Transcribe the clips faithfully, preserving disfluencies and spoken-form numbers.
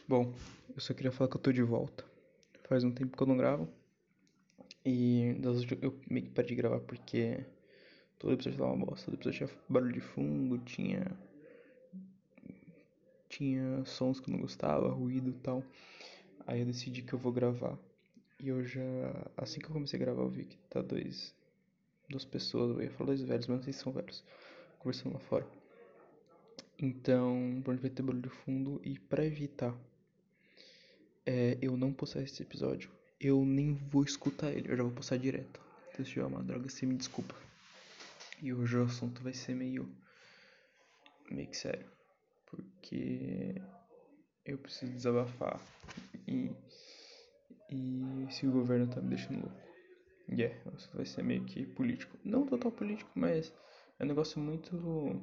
Bom, eu só queria falar que eu tô de volta. Faz um tempo que eu não gravo. E das últimas- eu meio que parei de gravar porque todo episódio tava uma bosta. Todo episódio tinha barulho de fundo, tinha. Tinha sons que eu não gostava, ruído e tal. Aí eu decidi que eu vou gravar. E eu já. Assim que eu comecei a gravar, eu vi que tá dois. Duas pessoas, eu ia falar dois velhos, mas não sei se são velhos. Conversando lá fora. Então, provavelmente vai ter barulho de fundo. E pra evitar é, eu não postar esse episódio, eu nem vou escutar ele, eu já vou postar direto. Então, se tiver uma droga, você me desculpa. E hoje o assunto vai ser meio. meio que sério. Porque eu preciso desabafar. E. E se o governo tá me deixando louco. E yeah, o assunto vai ser meio que político. Não total político, mas é um negócio muito.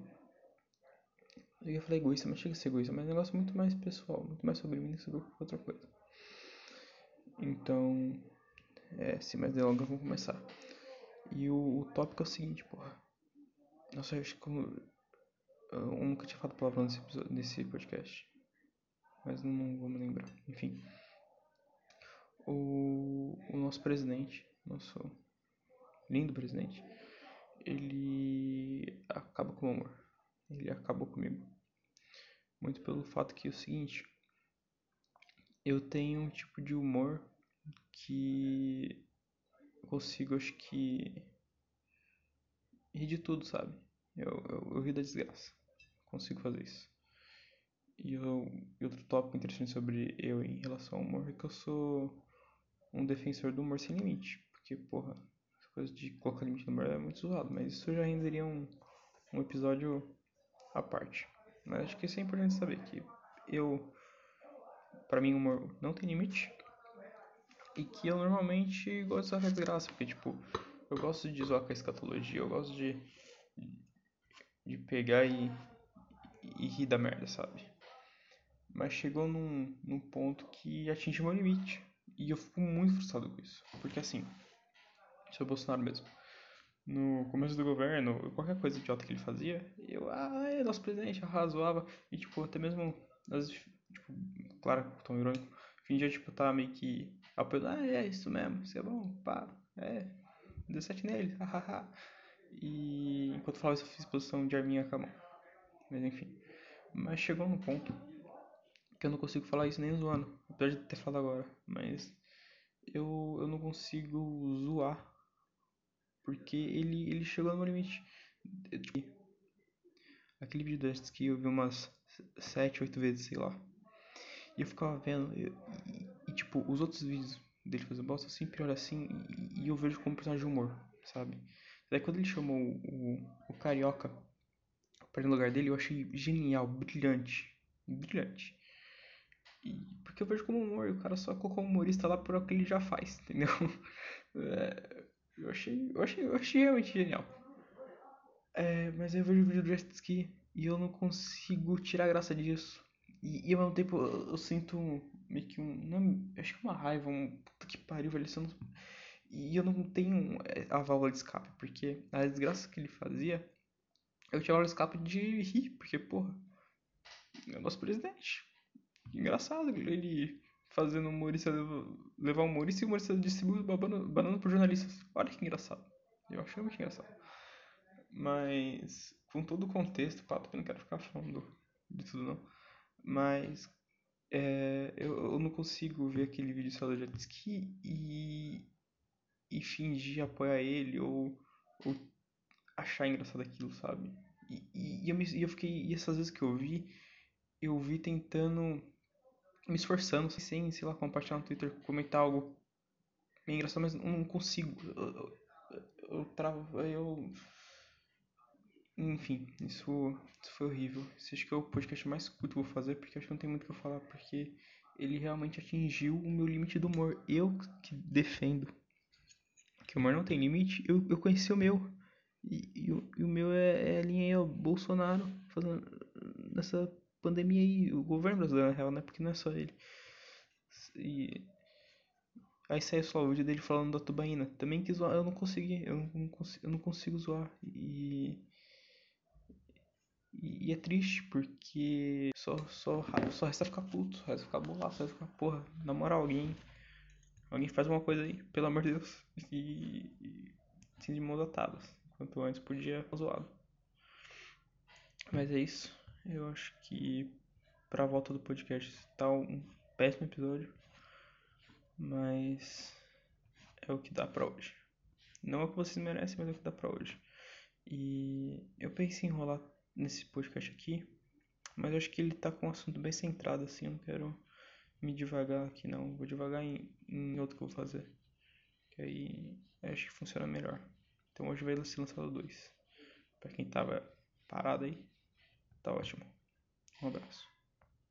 Eu ia falar egoísta, mas chega a ser egoísta, mas é um negócio muito mais pessoal, muito mais sobre mim do que sobre qualquer outra coisa. Então, é, sem mais delongas, vamos começar. E o, o tópico é o seguinte, porra. Nossa, eu acho que eu, eu nunca tinha falado palavrão nesse, episódio, nesse podcast. Mas não, não vou me lembrar. Enfim. O, o nosso presidente, nosso lindo presidente, ele acaba com o amor. Ele acabou comigo. Muito pelo fato que é o seguinte. Eu tenho um tipo de humor que consigo, acho que, rir de tudo, sabe? Eu, eu, eu rio da desgraça. Consigo fazer isso. E, eu, e outro tópico interessante sobre eu em relação ao humor é que eu sou um defensor do humor sem limite. Porque, porra, as coisas de colocar limite no humor é muito zoado. Mas isso já renderia um, um episódio à parte. Mas acho que isso é importante saber que eu, pra mim, o humor não tem limite. E que eu normalmente gosto de zoar com a desgraça. Porque, tipo, eu gosto de zoar com a escatologia. Eu gosto de, de pegar e, e rir da merda, sabe? Mas chegou num, num ponto que atinge meu limite. E eu fico muito frustrado com isso. Porque assim, se o Bolsonaro mesmo, no começo do governo, qualquer coisa idiota que ele fazia, eu, ah, é nosso presidente, arrazoava. E tipo, até mesmo, às vezes, tipo, claro, tão irônico, fingia, tipo, tá meio que apoiando, ah, é isso mesmo, isso é bom, pá, é, deu sete nele, hahaha. E enquanto eu falava isso, eu fiz posição de arminha com a mão. Mas enfim. Mas chegou num ponto que eu não consigo falar isso nem zoando, apesar de ter falado agora, mas eu, eu não consigo zoar, porque ele, ele chegou no meu limite. Eu, tipo, aquele vídeo desses que eu vi umas sete, oito vezes, sei lá, e eu ficava vendo, eu, e, e, tipo, os outros vídeos dele fazendo bosta, eu sempre olho assim, e, e eu vejo como personagem de humor, sabe? Daí quando ele chamou o, o, o Carioca para ir no lugar dele, eu achei genial, brilhante, brilhante. E, porque eu vejo como humor, e o cara só colocou um humorista lá por o que ele já faz, entendeu? É, eu achei, eu achei, eu achei realmente genial. É, mas aí eu vejo o vídeo do jet ski e eu não consigo tirar a graça disso. E, e ao mesmo tempo eu, eu sinto meio que um. Não, acho que uma raiva, um puta que pariu, velho. Isso eu não- e eu não tenho é, a válvula de escape, porque a desgraça que ele fazia, eu tinha a válvula de escape de rir, porque, porra, é o nosso presidente. Engraçado ele fazendo humorista levar humorista e humorista distribui banana, banana por jornalistas. Olha que engraçado. Eu achei muito engraçado. Mas com todo o contexto, pá, eu não quero ficar falando de tudo não. Mas é, eu, eu não consigo ver aquele vídeo só do jet ski e, e fingir apoiar ele ou, ou achar engraçado aquilo, sabe? E, e, e eu, me, e eu fiquei. E essas vezes que eu vi, eu vi tentando me esforçando, sem, sei lá, compartilhar no Twitter, comentar algo bem engraçado, mas eu não consigo. Eu, eu, eu travo, eu... Enfim, isso, isso foi horrível. Esse acho que é o podcast mais curto que eu vou fazer, porque acho que não tem muito o que eu falar, porque ele realmente atingiu o meu limite do humor. Eu que defendo que o humor não tem limite, eu, eu conheci o meu. E, e, o, e o meu é, é a linha aí, ó, Bolsonaro, fazendo nessa pandemia aí, o governo brasileiro, na real, né? Porque não é só ele. E aí saiu só o vídeo dele falando da tubaína. Também quis zoar, eu não consegui, eu não, consigo, eu não consigo zoar. E, E, e é triste porque só, só, só resta ficar puto, só resta ficar bolado, só resta ficar, porra, na moral, alguém, alguém faz uma coisa aí, pelo amor de Deus. E, e assim de mãos atadas. Quanto antes podia zoado. Mas é isso. Eu acho que pra volta do podcast tá um péssimo episódio. Mas é o que dá pra hoje. Não é o que vocês merecem, mas é o que dá pra hoje. E eu pensei em enrolar nesse podcast aqui, mas eu acho que ele tá com um assunto bem centrado, assim. Eu não quero me devagar aqui, não. Vou devagar em, em outro que eu vou fazer. Que aí eu acho que funciona melhor. Então hoje vai ser lançado dois. Pra quem tava parado aí, tá ótimo. Um abraço.